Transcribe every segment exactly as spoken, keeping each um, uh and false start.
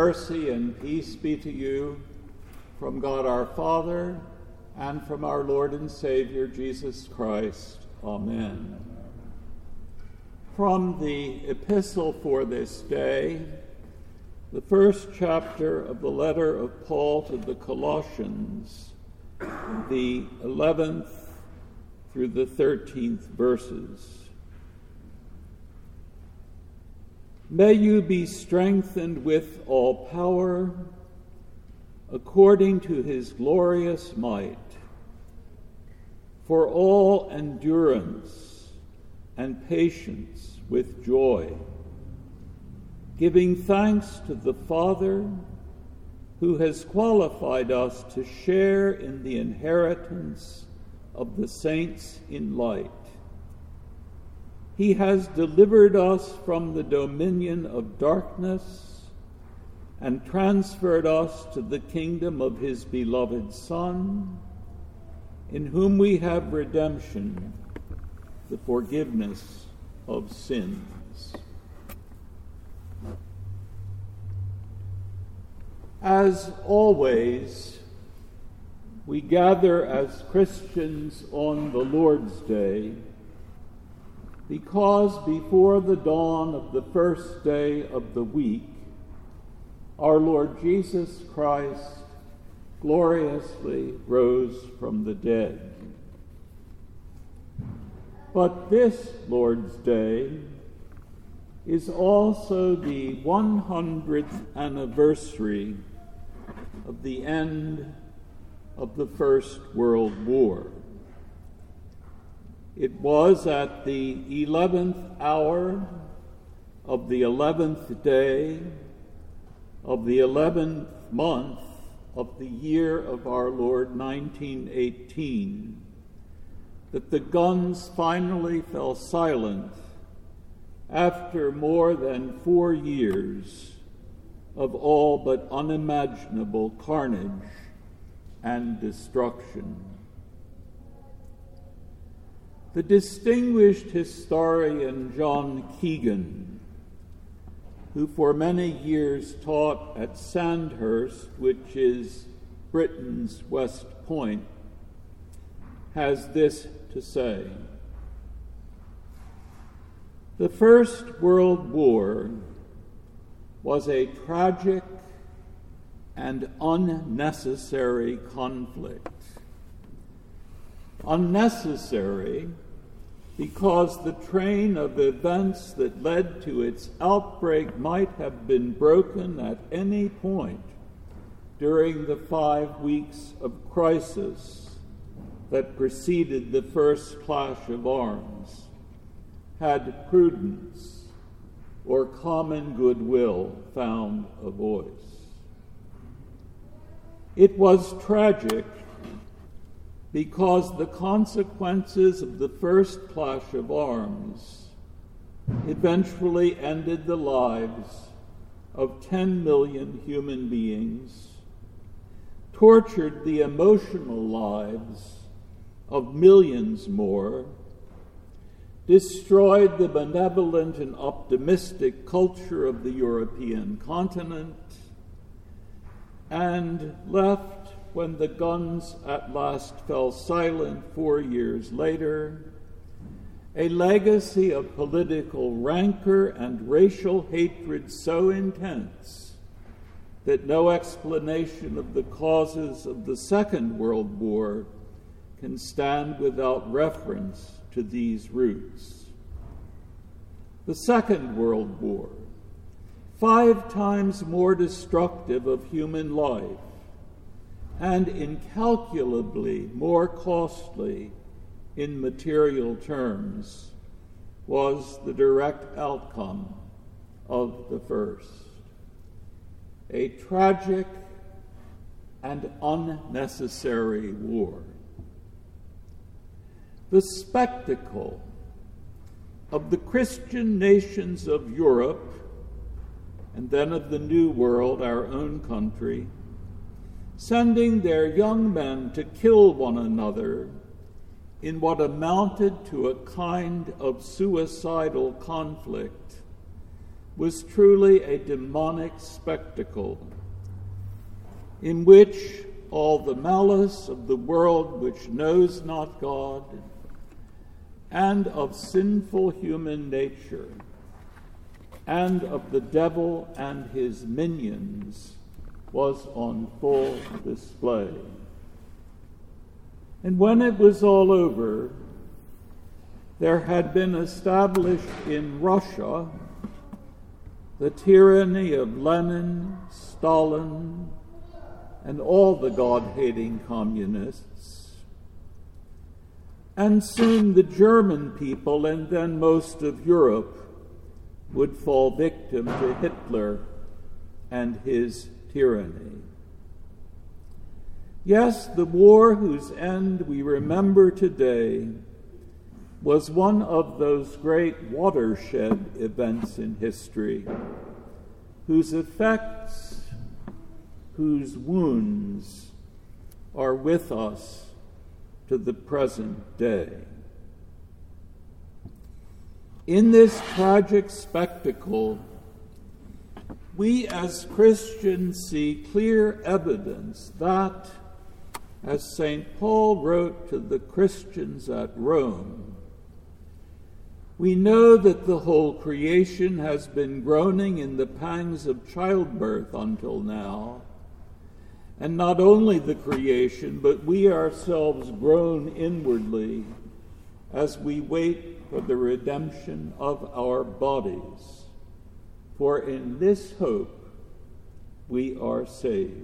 mercy and peace be to you from God our Father and from our Lord and Savior Jesus Christ. Amen. From the epistle for this day, the first chapter of the letter of Paul to the Colossians, the eleventh through the thirteenth verses. May you be strengthened with all power, according to his glorious might, for all endurance and patience with joy, giving thanks to the Father who has qualified us to share in the inheritance of the saints in light. He has delivered us from the dominion of darkness and transferred us to the kingdom of his beloved Son, in whom we have redemption, the forgiveness of sins. As always, we gather as Christians on the Lord's Day because before the dawn of the first day of the week, our Lord Jesus Christ gloriously rose from the dead. But this Lord's Day is also the one hundredth anniversary of the end of the First World War. It was at the eleventh hour of the eleventh day of the eleventh month of the year of our Lord nineteen eighteen that the guns finally fell silent after more than four years of all but unimaginable carnage and destruction. The distinguished historian John Keegan, who for many years taught at Sandhurst, which is Britain's West Point, has this to say: the First World War was a tragic and unnecessary conflict. Unnecessary because the train of events that led to its outbreak might have been broken at any point during the five weeks of crisis that preceded the first clash of arms, had prudence or common goodwill found a voice. It was tragic because the consequences of the first clash of arms eventually ended the lives of ten million human beings, tortured the emotional lives of millions more, destroyed the benevolent and optimistic culture of the European continent, and left, when the guns at last fell silent four years later, a legacy of political rancor and racial hatred so intense that no explanation of the causes of the Second World War can stand without reference to these roots. The Second World War, five times more destructive of human life and incalculably more costly in material terms, was the direct outcome of the first. A tragic and unnecessary war. The spectacle of the Christian nations of Europe, and then of the New World, our own country, sending their young men to kill one another in what amounted to a kind of suicidal conflict was truly a demonic spectacle in which all the malice of the world which knows not God and of sinful human nature and of the devil and his minions was on full display. And when it was all over, there had been established in Russia the tyranny of Lenin, Stalin, and all the God-hating communists. And soon the German people and then most of Europe would fall victim to Hitler and his tyranny. Yes, the war whose end we remember today was one of those great watershed events in history, whose effects, whose wounds are with us to the present day. In this tragic spectacle, we as Christians see clear evidence that, as Saint Paul wrote to the Christians at Rome, we know that the whole creation has been groaning in the pangs of childbirth until now, and not only the creation, but we ourselves groan inwardly as we wait for the redemption of our bodies. For in this hope we are saved.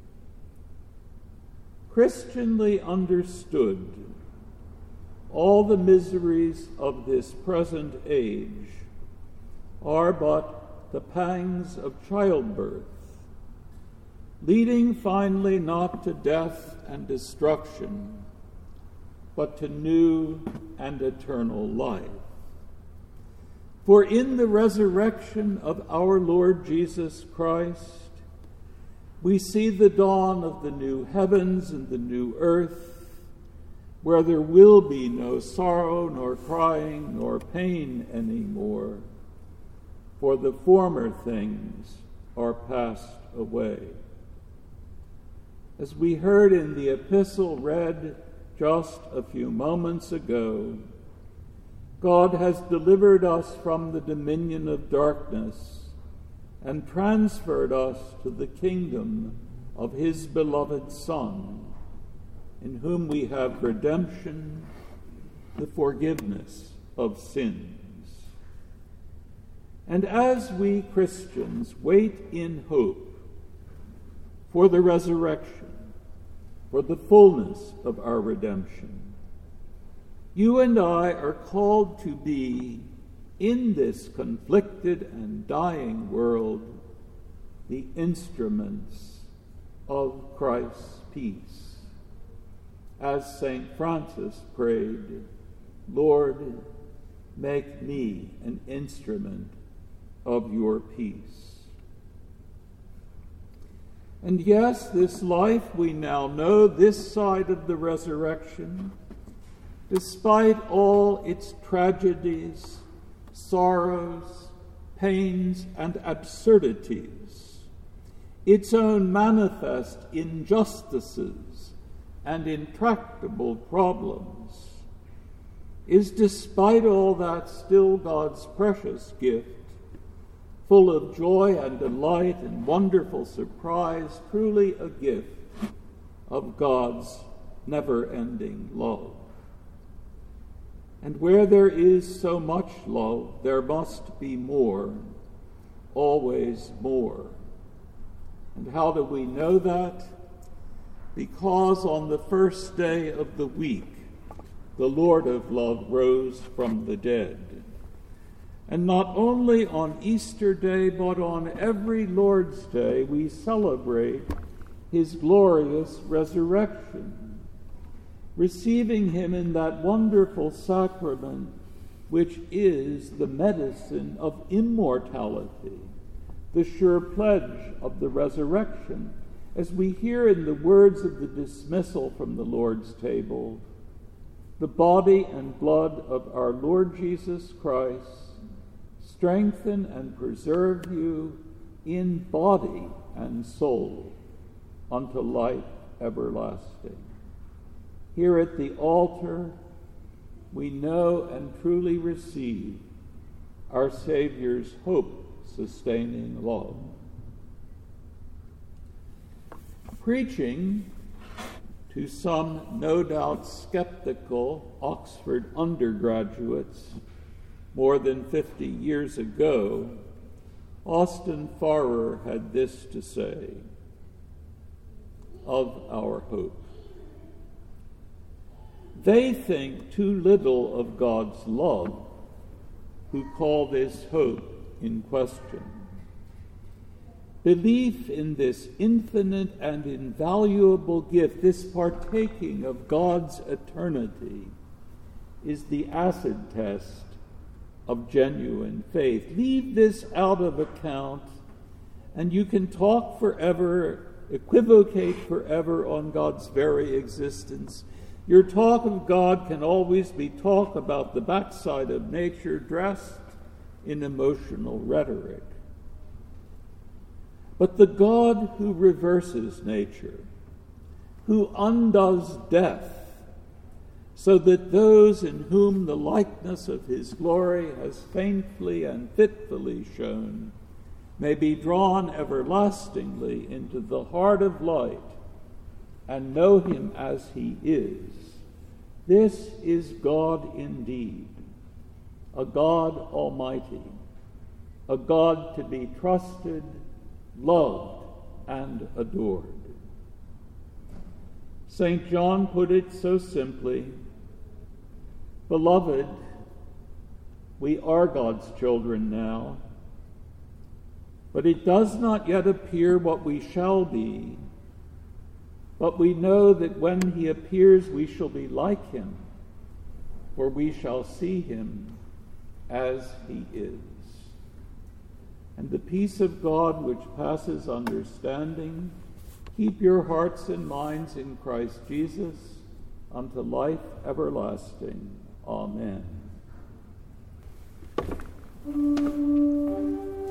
Christianly understood, all the miseries of this present age are but the pangs of childbirth, leading finally not to death and destruction, but to new and eternal life. For in the resurrection of our Lord Jesus Christ, we see the dawn of the new heavens and the new earth, where there will be no sorrow, nor crying, nor pain anymore, for the former things are passed away. As we heard in the epistle read just a few moments ago, God has delivered us from the dominion of darkness and transferred us to the kingdom of his beloved Son, in whom we have redemption, the forgiveness of sins. And as we Christians wait in hope for the resurrection, for the fullness of our redemption, you and I are called to be, in this conflicted and dying world, the instruments of Christ's peace. As Saint Francis prayed, Lord, make me an instrument of your peace. And yes, this life we now know, this side of the resurrection, despite all its tragedies, sorrows, pains, and absurdities, its own manifest injustices and intractable problems, is despite all that still God's precious gift, full of joy and delight and wonderful surprise, truly a gift of God's never-ending love. And where there is so much love, there must be more, always more. And how do we know that? Because on the first day of the week, the Lord of love rose from the dead. And not only on Easter Day, but on every Lord's Day, we celebrate his glorious resurrection, receiving him in that wonderful sacrament which is the medicine of immortality, the sure pledge of the resurrection, as we hear in the words of the dismissal from the Lord's table, the body and blood of our Lord Jesus Christ, strengthen and preserve you in body and soul unto life everlasting. Here at the altar, we know and truly receive our Savior's hope-sustaining love. Preaching to some no doubt skeptical Oxford undergraduates more than fifty years ago, Austin Farrer had this to say of our hope. They think too little of God's love who call this hope in question. Belief in this infinite and invaluable gift, this partaking of God's eternity, is the acid test of genuine faith. Leave this out of account, and you can talk forever, equivocate forever on God's very existence. Your talk of God can always be talk about the backside of nature dressed in emotional rhetoric. But the God who reverses nature, who undoes death, so that those in whom the likeness of his glory has faintly and fitfully shone may be drawn everlastingly into the heart of light and know him as he is. This is God indeed, a God almighty, a God to be trusted, loved, and adored. Saint John put it so simply, "Beloved, we are God's children now, but it does not yet appear what we shall be. But we know that when he appears, we shall be like him, for we shall see him as he is." And the peace of God, which passes understanding, keep your hearts and minds in Christ Jesus unto life everlasting. Amen.